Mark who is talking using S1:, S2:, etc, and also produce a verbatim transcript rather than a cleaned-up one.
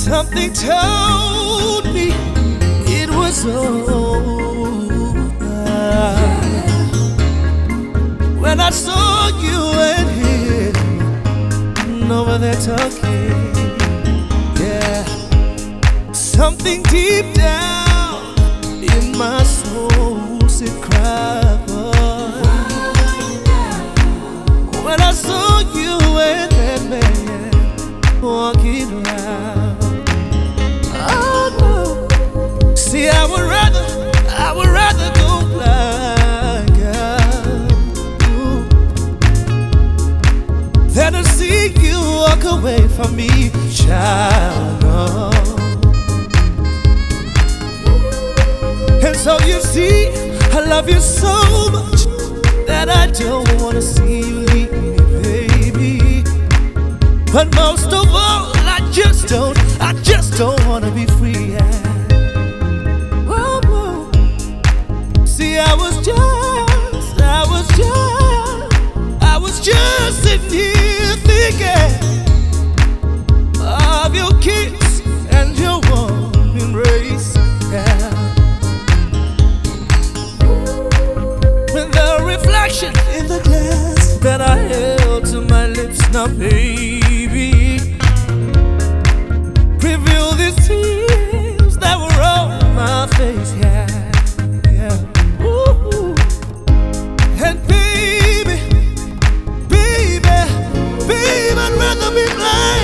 S1: Something told me it was over when I saw you and him over there talking. Yeah, something deep down in my soul said cry, boy. When I saw you and that man walking around. See, I would rather, I would rather go blind, girl, than to see you walk away from me, child. No. And so you see, I love you so much that I don't want to see you leave me, baby. But most of all, I just don't, I just don't want to be free. Yeah. See, I was just, I was just, I was just sitting here thinking of your kiss and your warm embrace. Yeah. With the reflection in the glass that I held to my lips, now baby, reveal these tears that were on my face. Yeah. And baby, baby, baby, I'd rather be blind.